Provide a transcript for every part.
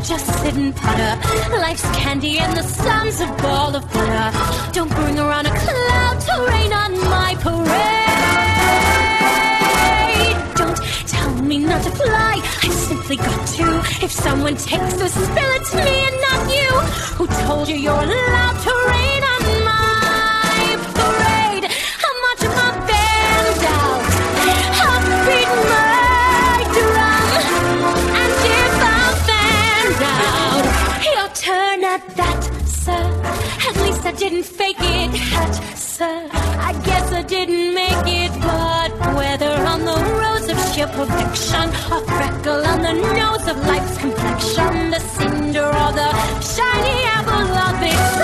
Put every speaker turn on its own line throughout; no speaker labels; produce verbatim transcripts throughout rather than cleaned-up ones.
just sit and putter. Life's candy and the sun's a ball of butter. Don't bring around a cloud to rain on my parade. Don't tell me not to fly, I've simply got to. If someone takes the spill, it's me and not you. Who told you you're allowed to rain on my parade? I'm marching my band out, I'm beating my drum, and if I'm fanned out, your turn at that, sir. At least I didn't fake it, hat, sir. I guess I didn't make it, but whether on the rose of sheer perfection, or freckle on the nose of life's complexion, the cinder or the shiny apple of its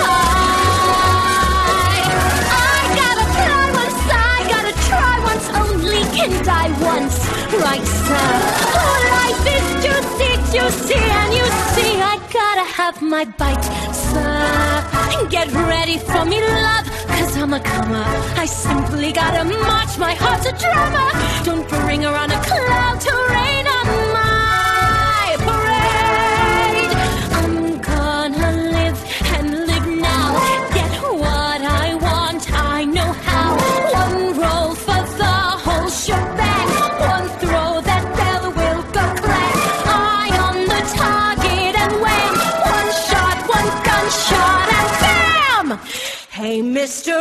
eye, I gotta try once, I gotta try once, only can die once, right, sir? Oh, life is juicy, juicy, and you see I gotta have my bite, sir. Get ready for me, love, cause I'm a comer. I simply gotta march, my heart's a drummer. Don't bring around a cloud to rain on my parade. I'm gonna live and live now, get what I want, I know how. One roll for the whole shebang, one throw that bell will go clang. Eye on the target and wham, one shot, one gunshot and bam! Hey, Mister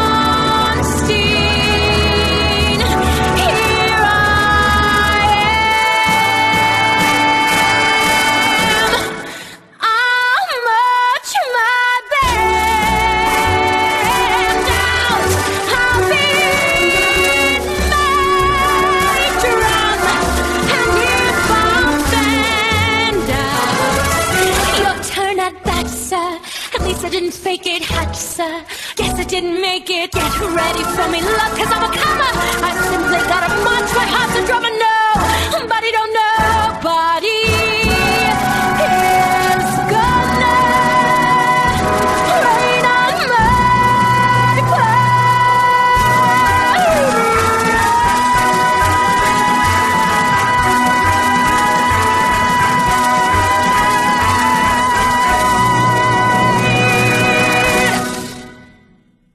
Ornstein, here I am. I'll march my band out, I'll beat my drum, and if I'm fanned out, your turn at bat, sir. At least I didn't fake it, hat, sir. Guess I didn't make it. Get ready for me, love, cause I'm a comer. I simply gotta march, my heart's a drummer, no, but he don't know, but